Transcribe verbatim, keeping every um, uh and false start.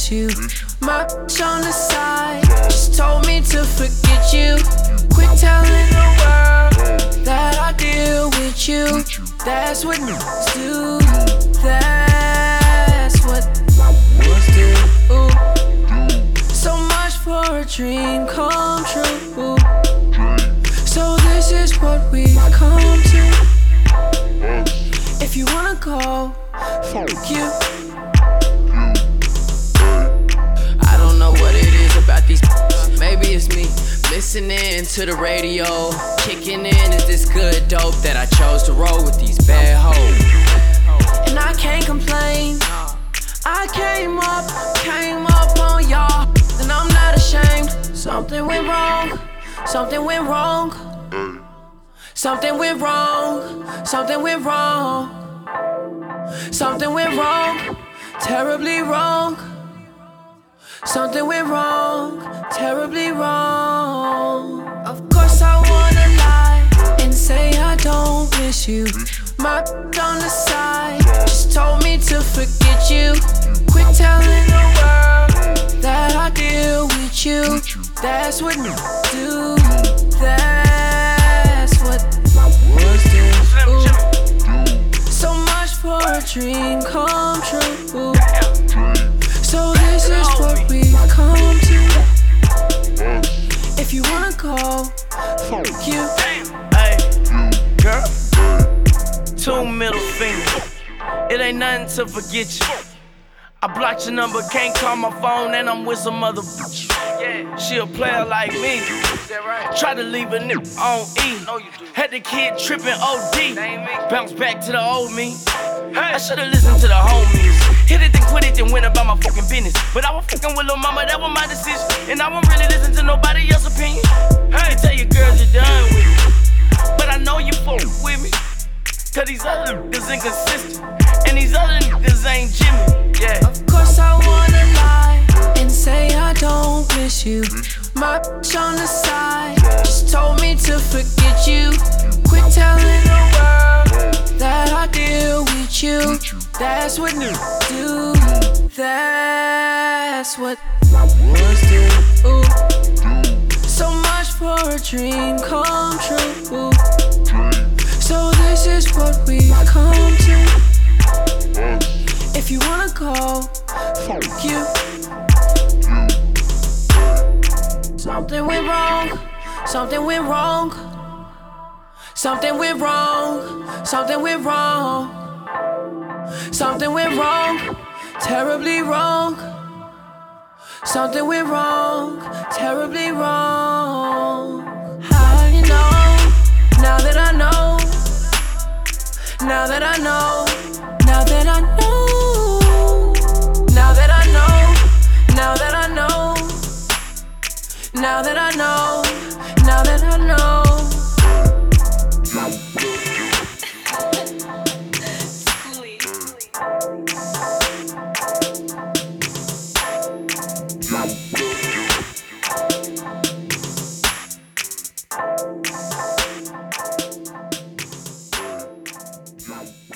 miss you. My bitch on the side just told me to forget you. Quit telling the world that I deal with you. That's what niggas do. That's what niggas do. Ooh. So much for a dream come true. So this is what we've come to. If you wanna go, fuck you. I don't know what it is about these. Maybe it's me listening to the radio. Kicking in is this good dope that I chose to roll with these bad hoes. And I can't complain. I came up, came up on y'all, and I'm not ashamed. Something went wrong. Something went wrong. Something went wrong. Something went wrong. Something went wrong. Terribly wrong. Something went wrong. Terribly wrong. Of course I wanna lie and say I don't miss you. My bitch on the side just told me to forget you. Quit telling the world that I deal with you. That's what niggas do. That's what niggas do. Ooh. So much for a dream come true. So this is what we've come to. If you wanna go, fuck you. Hey, girl, two middle fingers. It ain't nothing to forget you. I blocked your number, can't call my phone, and I'm with some other bitch. Yeah, she a player like me. Try to leave a nigga on E. Had the kid tripping O D. Bounce back to the old me. I should've listened to the homies. Hit it, then quit it, then went about my fucking business. But I was fucking with lil' mama, that was my decision. And I won't really listen to nobody else's opinion. Hey, tell your girls you're done with me, but I know you fuck with me. Cause these other niggas inconsistent, and these other niggas ain't Jimmy. Yeah. Of course I wanna lie and say I don't miss you. My bitch on the side just told me to forget you. Quit telling the world that I deal with you. That's what niggas do. That's what niggas do. Ooh. So much for a dream come true. So this is what we've come to. If you wanna go, fuck you. Something went wrong. Something went wrong. Something went wrong. Something went wrong. Something went wrong. Terribly wrong. Something went wrong. Terribly wrong. How you know? Now that I know. Now that I know. Now that I know. Now that I know. Now that I know. Now that I know. Now that I know. Bye.